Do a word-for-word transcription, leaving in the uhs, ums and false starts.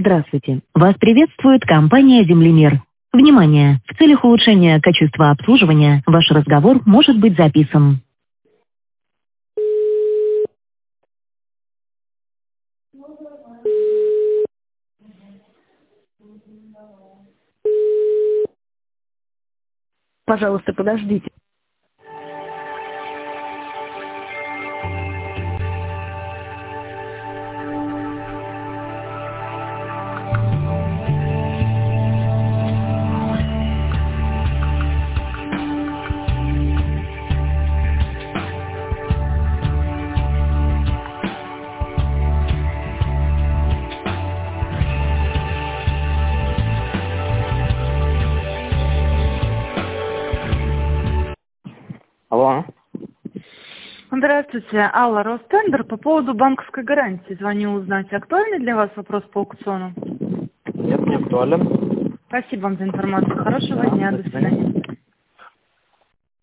Здравствуйте. Вас приветствует компания «Землемер». Внимание! В целях улучшения качества обслуживания ваш разговор может быть записан. Пожалуйста, подождите. Алло. Здравствуйте, Алла, Ростендер. По поводу банковской гарантии звоню узнать. Актуальный для вас вопрос по аукциону? Нет, не актуален. Спасибо вам за информацию. Хорошего Да, дня. до До свидания. свидания.